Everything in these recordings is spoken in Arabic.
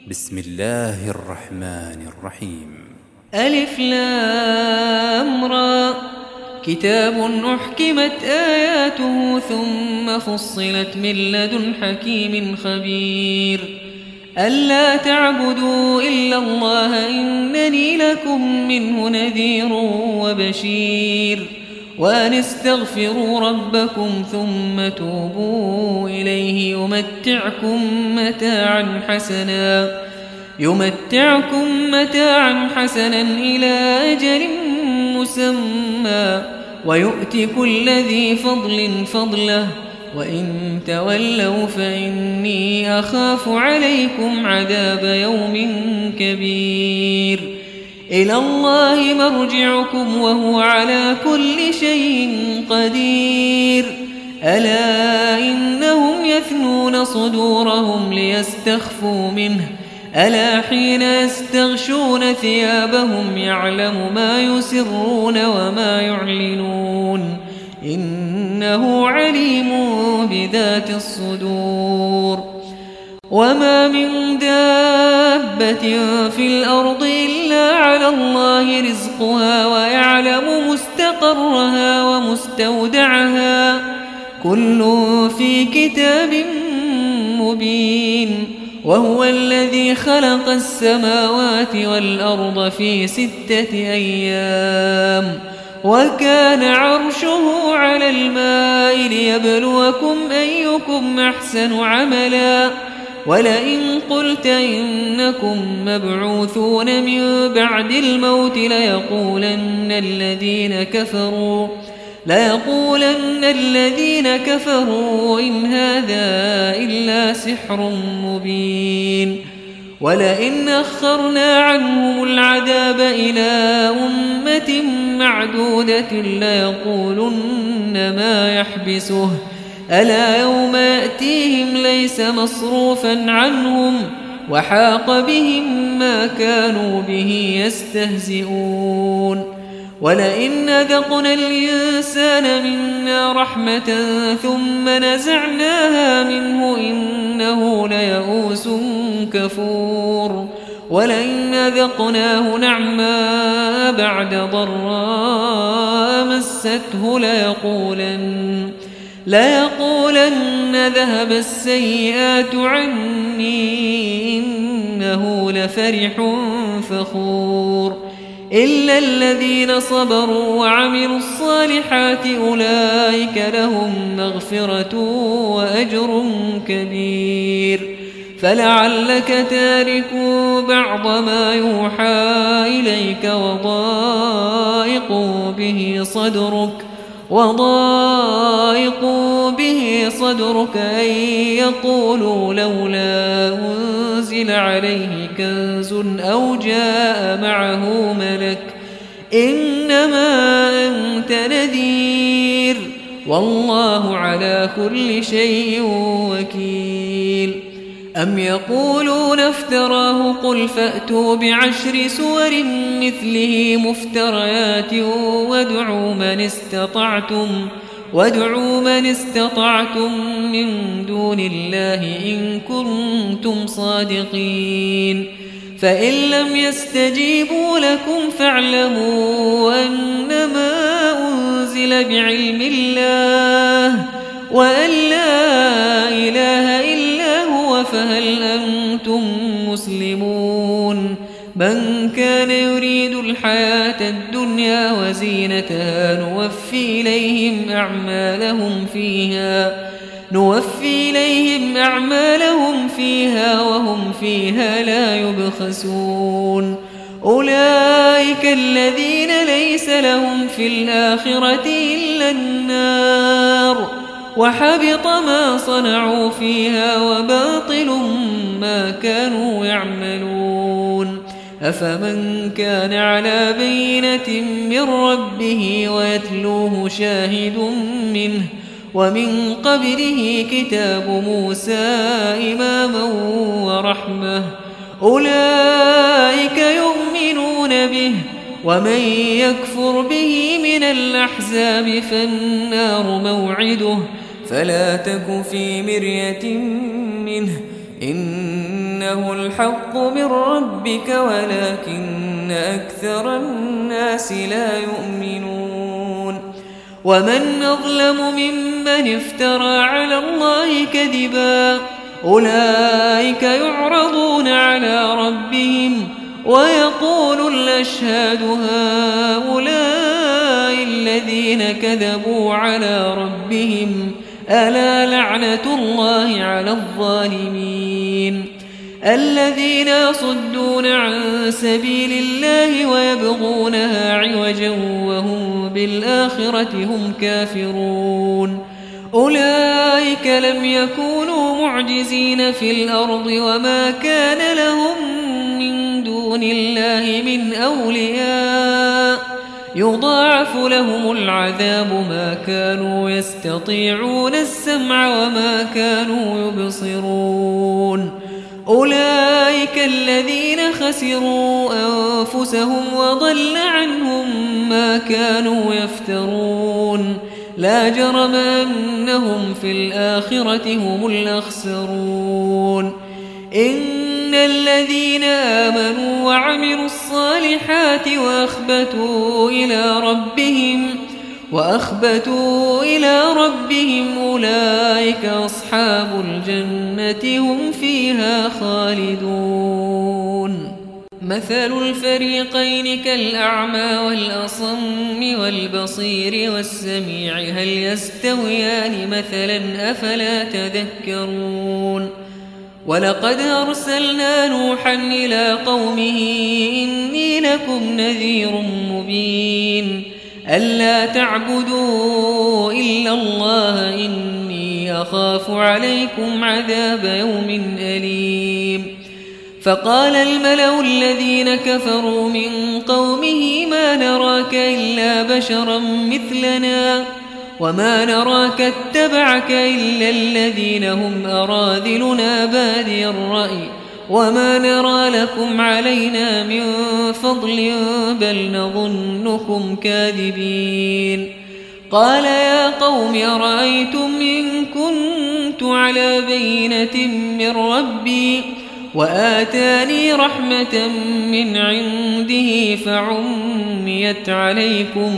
بسم الله الرحمن الرحيم. ألف لام را. كتاب أحكمت آياته ثم فصلت من لدن حكيم خبير. ألا تعبدوا إلا الله إنني لكم منه نذير وبشير. وأن استغفروا ربكم ثم توبوا إليه يمتعكم متاعا حسنا إلى أجل مسمى ويؤت كل ذي فضل فضله وإن تولوا فإني أخاف عليكم عذاب يوم كبير. إلى الله مرجعكم وهو على كل شيء قدير. ألا إنهم يثنون صدورهم ليستخفوا منه ألا حين يستغشون ثيابهم يعلم ما يسرون وما يعلنون إنه عليم بذات الصدور. وما من دابة في الأرض إلا على الله رزقها ويعلم مستقرها ومستودعها كل في كتاب مبين. وهو الذي خلق السماوات والأرض في 6 أيام وكان عرشه على الماء ليبلوكم أيكم أحسن عملا. ولئن قلت إنكم مبعوثون من بعد الموت ليقولن الذين كفروا إن هذا إلا سحر مبين. ولئن أخرنا عنهم العذاب إلى أمة معدودة ليقولن ما يحبسه ألا يوم يأتيهم ليس مصروفا عنهم وحاق بهم ما كانوا به يستهزئون. ولئن أذقنا الإنسان منا رحمة ثم نزعناها منه إنه ليئوس كفور. ولئن أذقناه نعماء بعد ضراء مسته ليقولن ذهب السيئات عني إنه لفرح فخور. إلا الذين صبروا وعملوا الصالحات أولئك لهم مغفرة وأجر كبير. فلعلك تارك بعض ما يوحى إليك وضائق به صدرك أن يقولوا لولا أنزل عليه كنز أو جاء معه ملك إنما أنت نذير والله على كل شيء وكيل. أم يقولون افتراه قل فأتوا ب10 سور مثله مفتريات وادعوا من استطعتم من دون الله إن كنتم صادقين. فإن لم يستجيبوا لكم فاعلموا أنما أنزل بعلم الله وأن لا إله إلا هو فهل أنتم مسلمون. من كان يريد الحياة الدنيا وزينتها نوفي إليهم أعمالهم فيها وهم فيها لا يبخسون. أولئك الذين ليس لهم في الآخرة إلا النار وحبط ما صنعوا فيها وباطل ما كانوا يعملون. أفمن كان على بينة من ربه ويتلوه شاهد منه ومن قبله كتاب موسى إماما ورحمة أولئك يؤمنون به. ومن يكفر به من الأحزاب فالنار موعده فلا تك في مرية منه إن إنه الحق من ربك ولكن أكثر الناس لا يؤمنون ومن أظلم ممن افترى على الله كذبا أولئك يعرضون على ربهم ويقول الأشهاد هؤلاء الذين كذبوا على ربهم ألا لعنة الله على الظالمين الذين يصدون عن سبيل الله ويبغونها عوجا وهم بالآخرة هم كافرون أولئك لم يكونوا معجزين في الأرض وما كان لهم من دون الله من أولياء يضاعف لهم العذاب ما كانوا يستطيعون السمع وما كانوا يبصرون أولئك الذين خسروا أنفسهم وضل عنهم ما كانوا يفترون لا جرم أنهم في الآخرة هم الأخسرون إن الذين آمنوا وعملوا الصالحات وأخبتوا إلى ربهم أولئك أصحاب الجنة هم فيها خالدون مثل الفريقين كالأعمى والأصم والبصير والسميع هل يستويان مثلا أفلا تذكرون ولقد أرسلنا نوحا إلى قومه إني لكم نذير مبين ألا تعبدوا إلا الله إني أخاف عليكم عذاب يوم أليم فقال الملأ الذين كفروا من قومه ما نراك إلا بشرا مثلنا وما نراك اتبعك إلا الذين هم أراذلنا بادي الرأي وما نرى لكم علينا من فضل بل نظنكم كاذبين قال يا قوم أرأيتم إن كنت على بينة من ربي وآتاني رحمة من عنده فعميت عليكم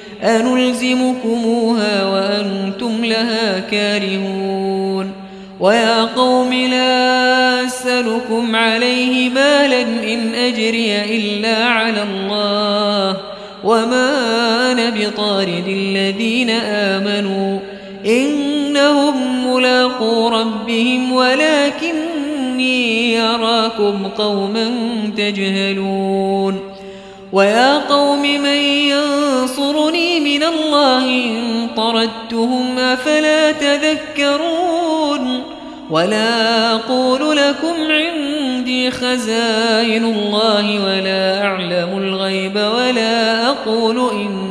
أنلزمكموها وأنتم لها كارهون ويا قوم لا أسألكم عليه مالا إن أجري إلا على الله وما أنا بطارد الذين آمنوا إنهم ملاقو ربهم ولكني أراكم قوما تجهلون ويا قوم من ينصرني من الله إن طردتهم أفلا تذكرون ولا أقول لكم عندي خزائن الله ولا أعلم الغيب ولا أقول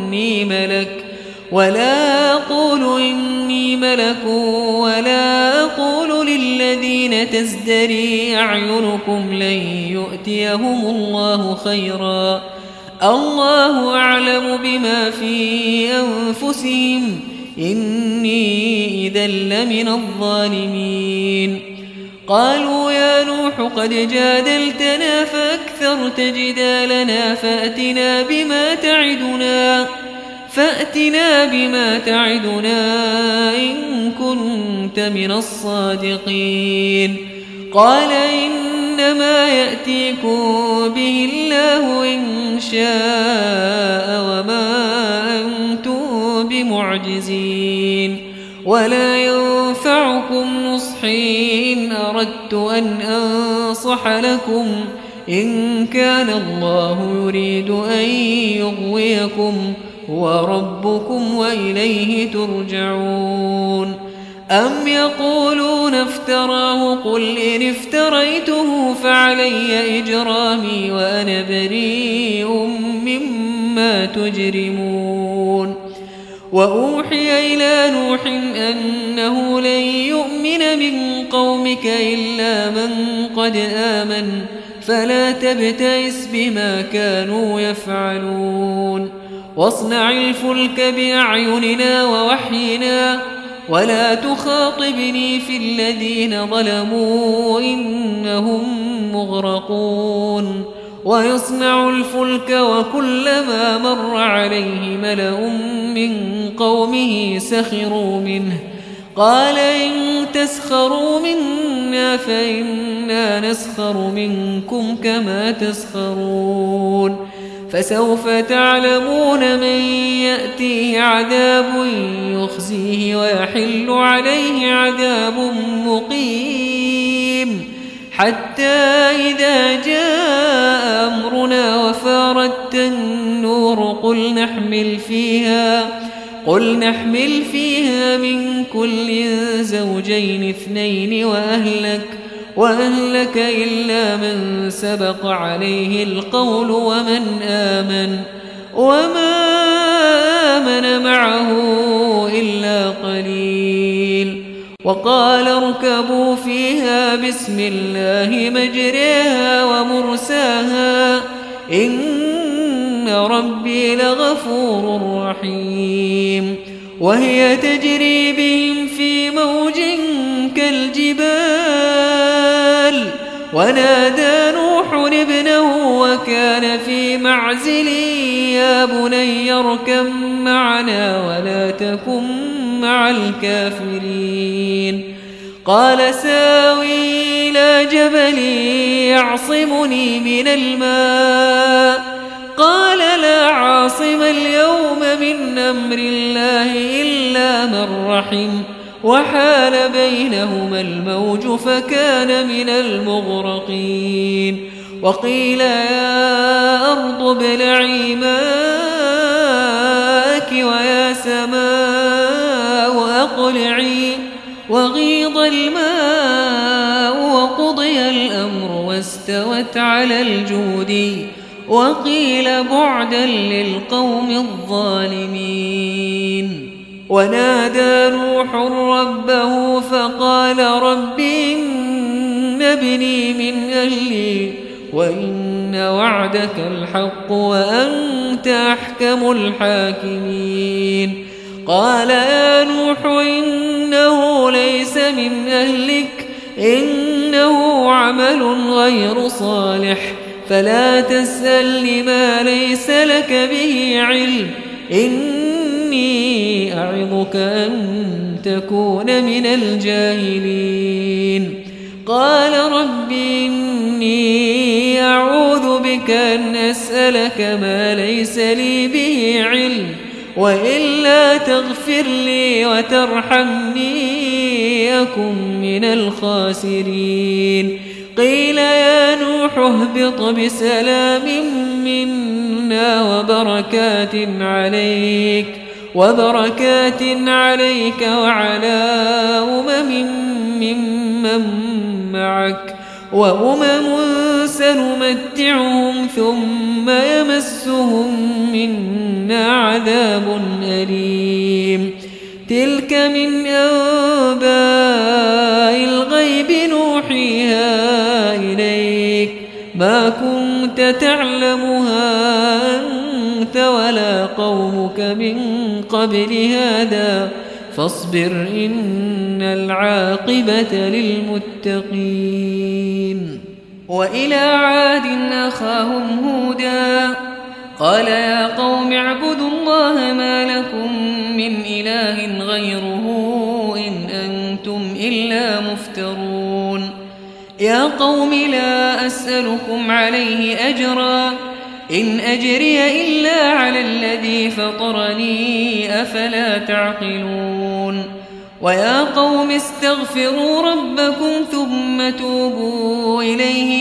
إني ملك ولا أقول للذين تزدري أعينكم لن يؤتيهم الله خيرا الله أعلم بما في أنفسهم إني إذا لمن الظالمين قالوا يا نوح قد جادلتنا فأكثرت جدالنا فأتنا بما تعدنا إن كنت من الصادقين قال إنما يأتيكم به الله إن شاء وما أنتم بمعجزين ولا ينفعكم نصحي إن أردت أن أنصح لكم إن كان الله يريد أن يغويكم هو ربكم وإليه ترجعون أم يقولون افتراه قل إن افتريته فعلي إجرامي وأنا بريء مما تجرمون وأوحي إلى نوح أنه لن يؤمن من قومك إلا من قد آمن فلا تبتئس بما كانوا يفعلون واصنع الفلك بأعيننا ووحينا ولا تخاطبني في الذين ظلموا إنهم مغرقون ويصنع الفلك وكلما مر عليه ملأ من قومه سخروا منه قال إن تسخروا منا فإنا نسخر منكم كما تسخرون فسوف تعلمون من يأتيه عذاب يخزيه ويحل عليه عذاب مقيم حتى إذا جاء أمرنا وفارت النور قل نحمل فيها من كل زوجين اثنين وأهلك إلا من سبق عليه القول وما آمن معه إلا قليل وقال اركبوا فيها بسم الله مجريها ومرساها إن ربي لغفور رحيم وهي تجري بهم في موج كالجبال ونادى نوح ابنه وكان في معزل يا بني اركب معنا ولا تكن مع الكافرين قال ساوي إلى جبل يعصمني من الماء قال لا عاصم اليوم من أمر الله إلا من رحم وحال بينهما الموج فكان من المغرقين وقيل يا أرض ابلعي ماءك ويا سماء أقلعي وغيض الماء وقضي الأمر واستوت على الجود وقيل بعدا للقوم الظالمين ونادى نوح ربه فقال رب إن ابني من أهلي وإن وعدك الحق وأنت أحكم الحاكمين قال يا نوح إنه ليس من أهلك إنه عمل غير صالح فلا تسأل لما ليس لك به علم إني أعظك أن تكون من الجاهلين قال رب إني أعوذ بك أن أسألك ما ليس لي به علم وإلا تغفر لي وترحمني أكن من الخاسرين قيل يا نوح اهبط بسلام منا وبركات عليك وعلى ممن معك وأمم سنمتعهم ثم يمسهم منا عذاب أليم تلك من أنباء الغيب نوحيها إليك ما كنت تعلمها أنت ولا قومك من قبل هذا فاصبر إن العاقبة للمتقين وإلى عاد أخاهم هودا قال يا قوم اعبدوا الله ما لكم من إله غيره إن أنتم إلا مفترون يا قوم لا أسألكم عليه أجرا إن أجري إلا على الذي فطرني أفلا تعقلون ويا قوم استغفروا ربكم ثم توبوا إليه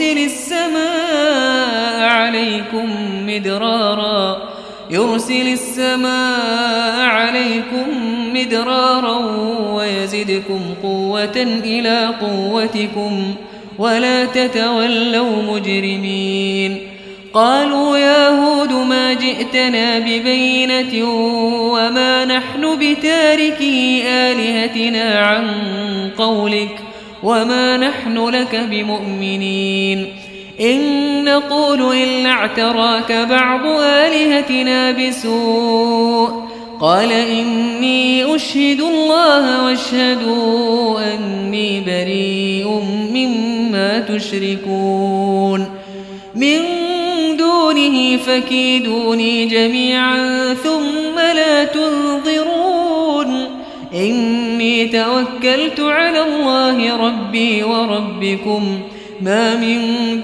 يرسل السماء عليكم مدرارا ويزدكم قوة إلى قوتكم ولا تتولوا مجرمين قالوا يا هود ما جئتنا ببينة وما نحن بتاركي آلهتنا عن قولك وما نحن لك بمؤمنين إن نقول إلا اعتراك بعض آلهتنا بسوء قال إني أشهد الله واشهدوا أني بريء مما تشركون من دونه فكيدوني جميعا ثم لا تنظرون إني توكلت على الله ربي وربكم ما من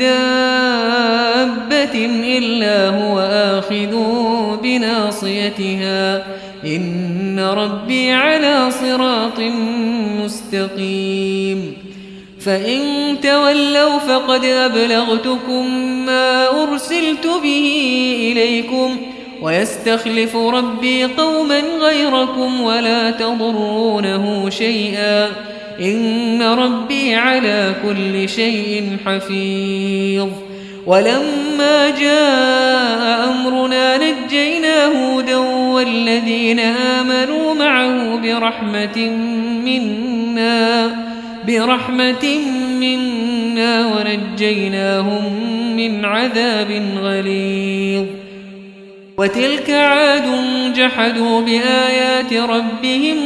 دابة إلا هو آخذ بناصيتها إن ربي على صراط مستقيم فإن تولوا فقد أبلغتكم ما أرسلت به إليكم ويستخلف ربي قوما غيركم ولا تضرونه شيئا إن ربي على كل شيء حفيظ ولما جاء أمرنا نجينا هودا والذين آمنوا معه برحمة منا ونجيناهم من عذاب غليظ وتلك عاد جحدوا بآيات ربهم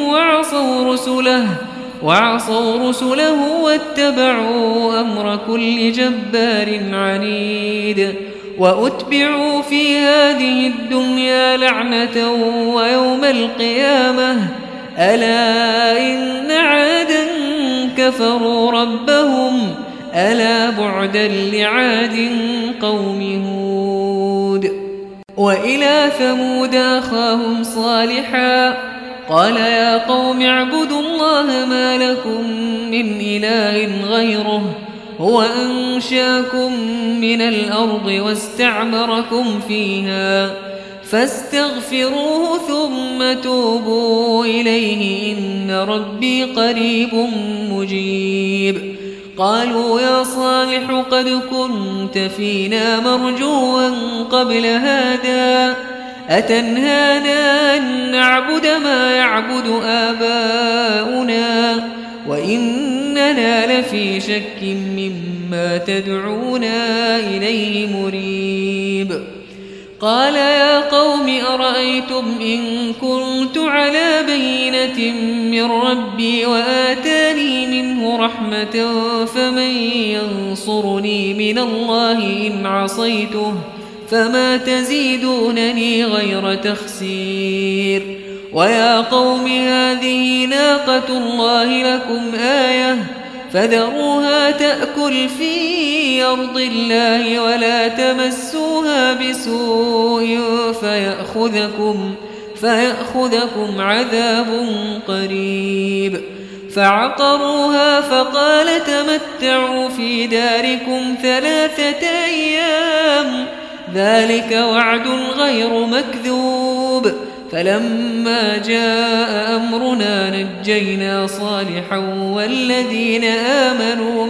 وعصوا رسله واتبعوا أمر كل جبار عنيد وأتبعوا في هذه الدنيا لعنة ويوم القيامة ألا إن عادا كفروا ربهم ألا بعدا لعاد قوم هود وإلى ثمود أخاهم صالحا قال يا قوم اعبدوا الله ما لكم من إله غيره هو أنشاكم من الأرض واستعمركم فيها فاستغفروه ثم توبوا إليه إن ربي قريب مجيب قالوا يا صالح قد كنت فينا مرجوا قبل هذا أتنهانا أن نعبد ما يعبد آباؤنا وإننا لفي شك مما تدعونا إليه مريب قال يا قوم أرأيتم إن كنت على بينة من ربي وآتاني منه رحمة فمن ينصرني من الله إن عصيته فما تزيدونني غير تخسير ويا قوم هذه ناقة الله لكم آية فذروها تأكل في أرض الله ولا تمسوها بسوء فيأخذكم عذاب قريب فعقروها فقال تمتعوا في داركم 3 أيام ذلك وعد غير مكذوب فلما جاء أمرنا نجينا صالحا والذين آمنوا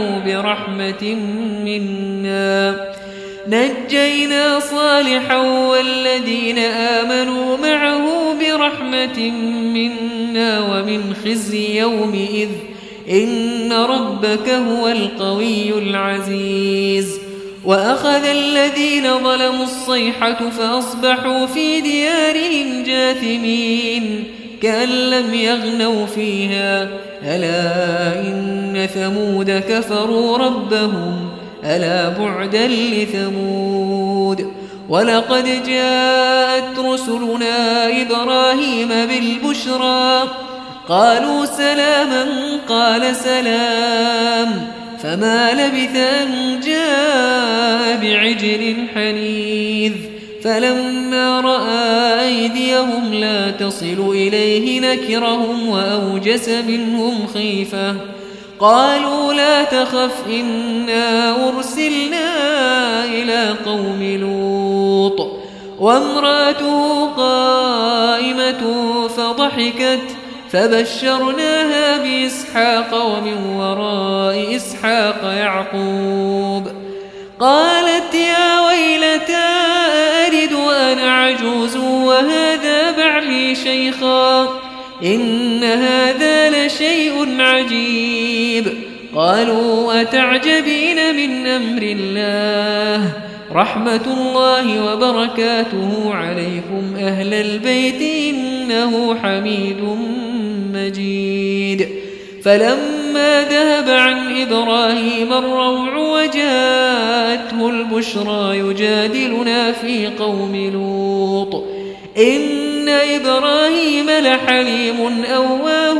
معه برحمة منا ومن خزي يومئذ إن ربك هو القوي العزيز وأخذ الذين ظلموا الصيحة فأصبحوا في ديارهم جاثمين كأن لم يغنوا فيها ألا إن ثمود كفروا ربهم ألا بعدا لثمود ولقد جاءت رسلنا إبراهيم بالبشرى قالوا سلاما قال سلام فما لبث أن جاء بعجل حنيذ فلما رأى أيديهم لا تصل إليه نكرهم وأوجس منهم خيفة قالوا لا تخف إنا أرسلنا إلى قوم لوط وامرأته قائمة فضحكت فبشرناها بإسحاق ومن وراء إسحاق يعقوب قالت يا ويلتى ألد وأنا عجوز وهذا بعلي شيخا إن هذا لشيء عجيب قالوا أتعجبين من أمر الله رحمة الله وبركاته عليكم أهل البيت إنه حميد مجيد. فلما ذهب عن إبراهيم الروع وجاءته البشرى يجادلنا في قوم لوط إن إبراهيم لحليم أواه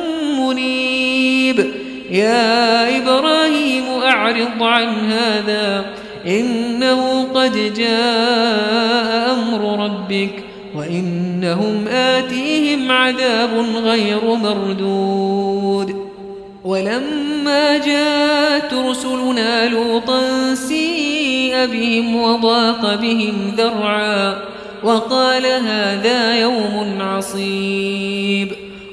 منيب. يا إبراهيم أعرض عن هذا إنه قد جاء أمر ربك وإنهم آتيهم عذاب غير مردود. ولما جاءت رسلنا لوطا سيء بهم وضاق بهم ذرعا وقال هذا يوم عصيب.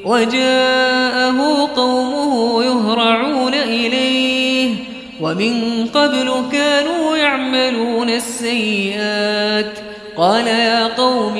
وجاءه قومه يهرعون إليه ومن قبل كانوا يعملون السيئات. قال يا قوم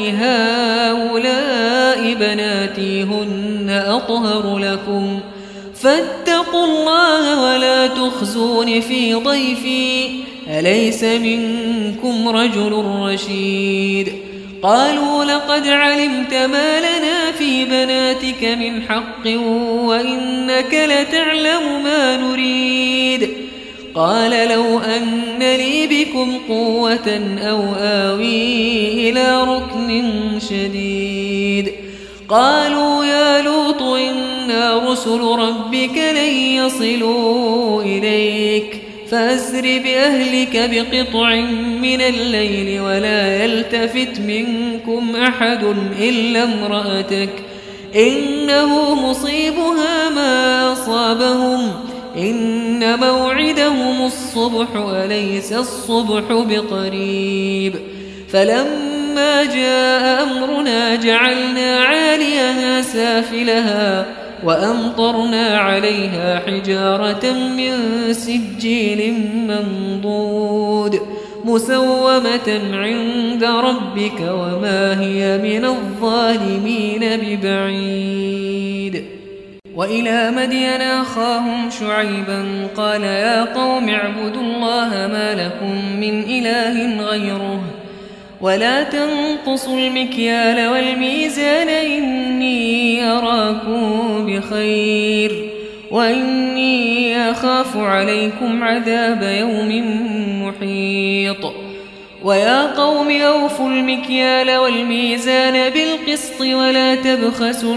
هؤلاء بناتي هن أطهر لكم فاتقوا الله ولا تخزون في ضيفي أليس منكم رجل رشيد. قالوا لقد علمت ما لنا في بناتك من حق وإنك لتعلم ما نريد. قال لو أن لي بكم قوة أو آوي إلى ركن شديد. قالوا يا لوط إنا رسل ربك لن يصلوا إليك فأسر بأهلك بقطع من الليل ولا يلتفت منكم أحد إلا امرأتك إنه مصيبها ما أصابهم إن موعدهم الصبح أليس الصبح بقريب. فلما جاء أمرنا جعلنا عاليها سافلها وأمطرنا عليها حجارة من سجيل منضود مسومة عند ربك وما هي من الظالمين ببعيد. وإلى مدين أخاهم شعيبا قال يا قوم اعبدوا الله ما لكم من إله غيره ولا تنقصوا المكيال والميزان إني أراكم بخير وإني أخاف عليكم عذاب يوم محيط. ويا قوم أوفوا المكيال والميزان بالقسط ولا تبخسوا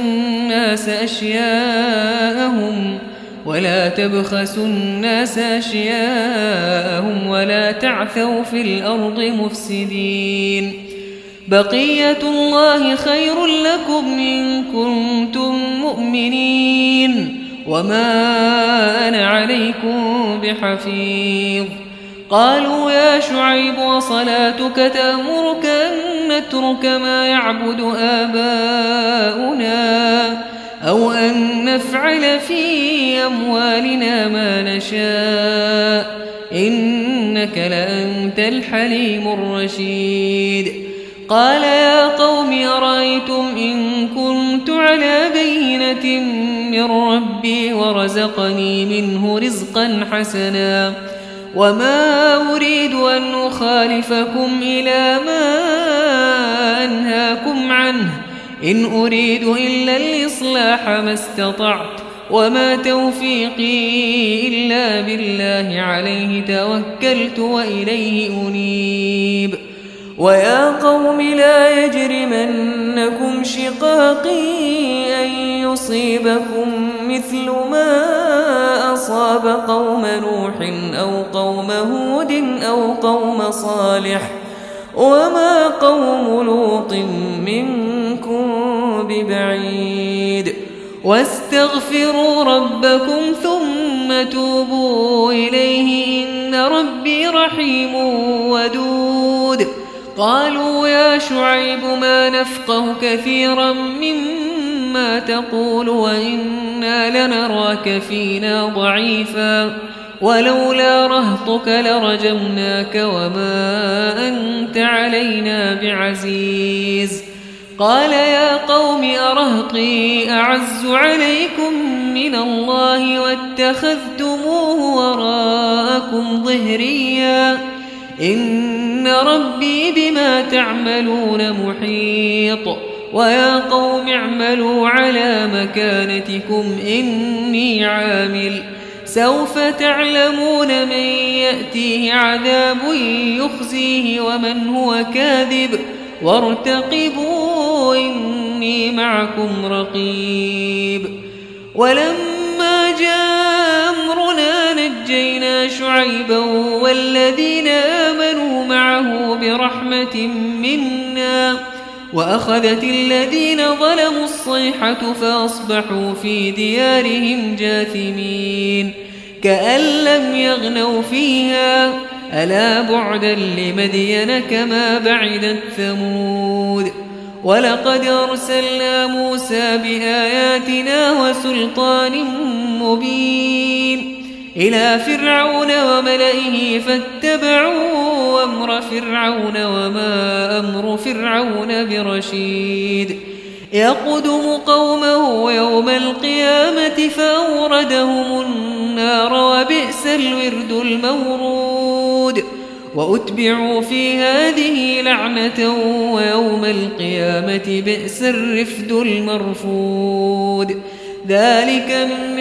الناس أشياءهم ولا تعثوا في الأرض مفسدين. بقية الله خير لكم إن كنتم مؤمنين وما أنا عليكم بحفيظ. قالوا يا شعيب وصلاتك تأمرك أن نترك ما يعبد آباؤنا أو أن نفعل في أموالنا ما نشاء إنك لأنت الحليم الرشيد. قال يا قوم أرأيتم إن كنت على بينة من ربي ورزقني منه رزقا حسنا وما أريد أن أخالفكم إلى ما أنهاكم عنه إن أريد إلا الإصلاح ما استطعت وما توفيقي إلا بالله عليه توكلت وإليه أنيب. ويا قوم لا يجرمنكم شقاقي أن يصيبكم مثل ما أصاب قوم نوح أو قوم هود أو قوم صالح وما قوم لوط منكم ببعيد. واستغفروا ربكم ثم توبوا إليه إن ربي رحيم ودود. قالوا يا شعيب ما نفقه كثيرا مما تقول وإنا لنراك فينا ضعيفا ولولا رهطك لرجمناك وما أنت علينا بعزيز. قال يا قوم أرهطي أعز عليكم من الله واتخذتموه وراءكم ظهريا إن ربي بما تعملون محيط ويا قوم اعملوا على مكانتكم إني عامل سوف تعلمون من يأتيه عذاب يخزيه ومن هو كاذب وارتقبوا إني معكم رقيب ولما جاء أمرنا نجينا شعيبا والذين آمنوا معه برحمة منا وأخذت الذين ظلموا الصيحة فأصبحوا في ديارهم جاثمين كأن لم يغنوا فيها ألا بعدا لمدين كما بعدت ثمود ولقد أرسلنا موسى بآياتنا وسلطان مبين إلى فرعون وملئه فاتبعوا أمر فرعون وما أمر فرعون برشيد يقدم قومه يوم القيامة فأوردهم النار وبئس الورد المورود وأتبعوا في هذه لعنة ويوم القيامة بئس الرفد المرفود ذلك من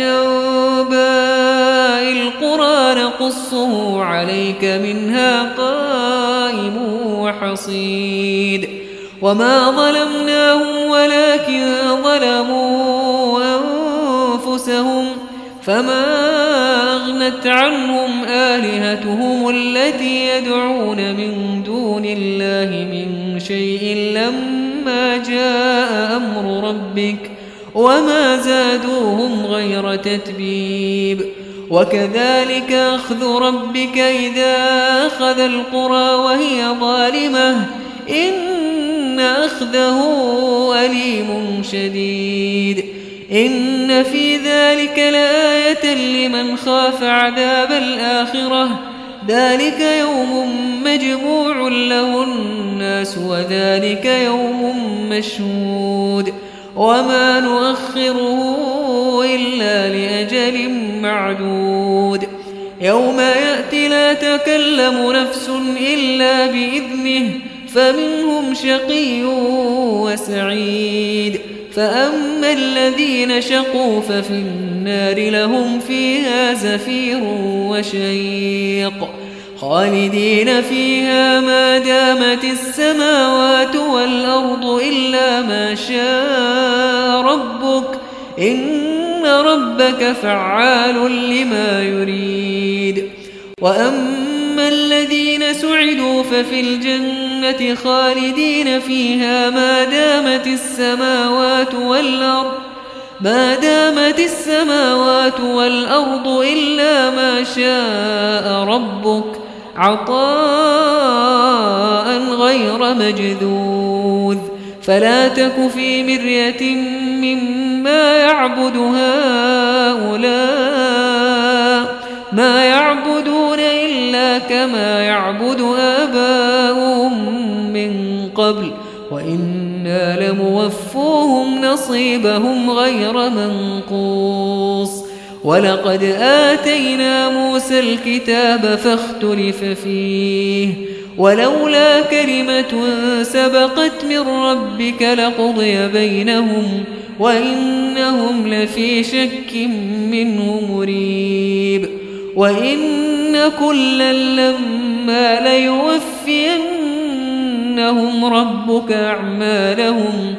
أنباء القرى نقصه عليك منها قائم وحصيد وما ظلمناهم ولكن ظلموا أنفسهم فما أغنت عنهم آلهتهم التي يدعون من دون الله من شيء لما جاء أمر ربك وما زادوهم غير تتبيب وكذلك أخذ ربك إذا أخذ القرى وهي ظالمة إن أخذه أليم شديد إن في ذلك لآية لمن خاف عذاب الآخرة ذلك يوم مجموع له الناس وذلك يوم مشهود وما نؤخره إلا لأجل معدود يوم يأتي لا تكلم نفس إلا بإذنه فمنهم شقي وسعيد فأما الذين شقوا ففي النار لهم فيها زفير وشيق خالدين فيها ما دامت السماوات والأرض إلا ما شاء ربك إن ربك فعال لما يريد وأما الذين سعدوا ففي الجنة خالدين فيها ما دامت السماوات والأرض إلا ما شاء ربك عطاء غير مجذوذ فلا تك في مرية مما يعبد هؤلاء ما يعبدون إلا كما يعبد آباؤهم من قبل وإنا لموفوهم نصيبهم غير منقوص ولقد آتينا موسى الكتاب فاختلف فيه ولولا كلمة سبقت من ربك لقضي بينهم وإنهم لفي شك منه مريب وإن كلا لما ليوفينهم ربك أعمالهم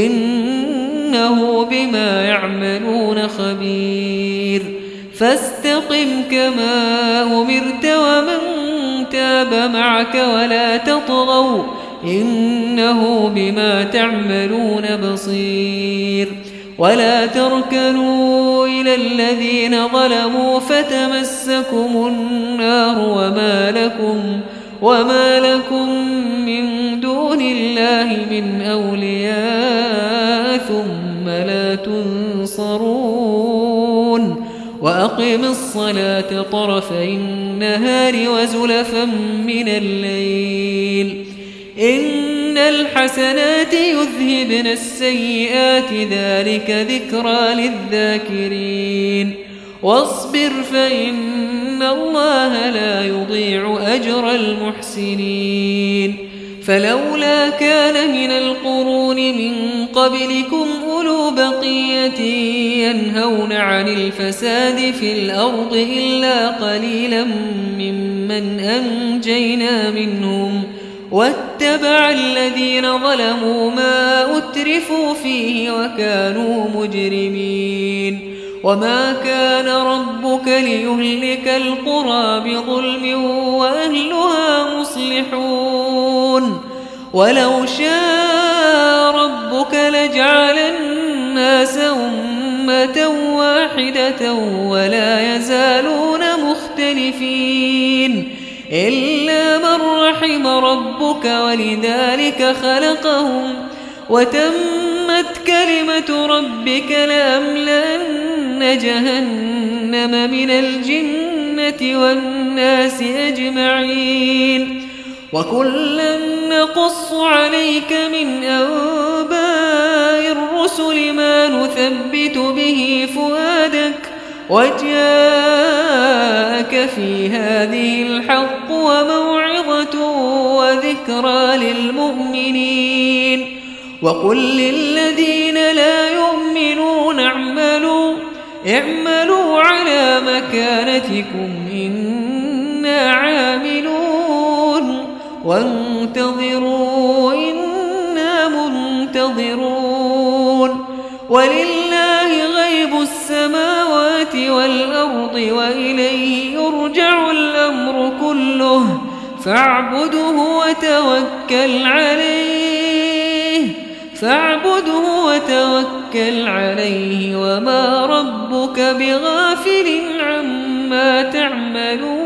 إنه بما يعملون خبير فاستقم كما أمرت ومن تاب معك ولا تطغوا إنه بما تعملون بصير ولا تركنوا إلى الذين ظلموا فتمسكم النار وما لكم من دون الله من أولياء ثم لا تنصرون وأقم الصلاة طرفي النهار وزلفا من الليل إن الحسنات يذهبن السيئات ذلك ذكرى للذاكرين واصبر فإن الله لا يضيع أجر المحسنين فلولا كان من القرون من قبلكم أولو بقية ينهون عن الفساد في الأرض إلا قليلا ممن أنجينا منهم واتبع الذين ظلموا ما أترفوا فيه وكانوا مجرمين وما كان ربك ليهلك القرى بظلم وأهلها مصلحون ولو شاء ربك لجعل الناس أمة واحدة ولا يزالون مختلفين إلا من رحم ربك ولذلك خلقهم وتمت كلمة ربك لأملأن جهنم من الجنة والناس أجمعين وكلا نقص عليك من أنباء الرسل ما نثبت به فؤادك وجاءك في هذه الحق وموعظة وذكرى للمؤمنين وقل للذين لا يؤمنون اعملوا على مكانتكم إنا عاملون وانتظروا إنا منتظرون ولله غيب السماوات والأرض وإليه يرجع الأمر كله فاعبده وتوكل عليه وما ربك بغافل عما تعملون